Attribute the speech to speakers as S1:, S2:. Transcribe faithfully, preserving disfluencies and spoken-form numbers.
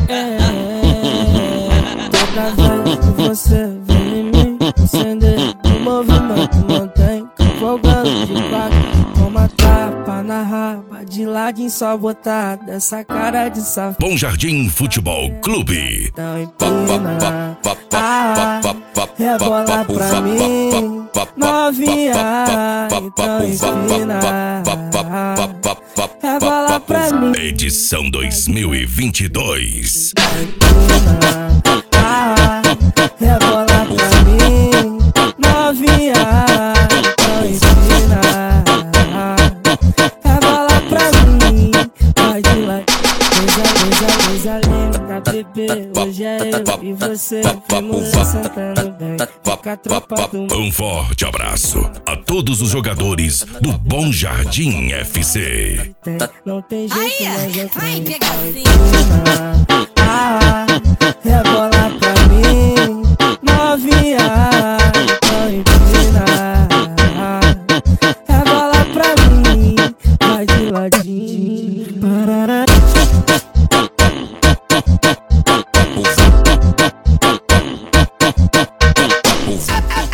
S1: É, tô pra ver que você vem em mim, acender o movimento, mantém folgando de quatro. Toma tapa na raba, de ladinho só botar dessa cara de safado.
S2: Bom Jardim Futebol Clube.
S1: Então empina, ah, rebola pra mim, novinha. Então empina, rebola pra mim.
S2: Edição dois mil e vinte e dois.
S1: Ah, rebola pra mim, novinha. Então empina, rebola pra mim. Vai de lá, coisa, coisa, coisa linda, bebê. Hoje é eu e você, vamos sentando bem. Fica a tropa do
S2: Um forte abraço a todos os jogadores do Bom Jardim F C.
S1: tem, não tem jeito, mas eu
S3: Ai,
S1: tenho.
S3: pegacinho.
S1: Ah, rebola pra mim, novinha. Então empina, rebola pra mim, vai de ladinho. Parará.
S3: Ah, ah,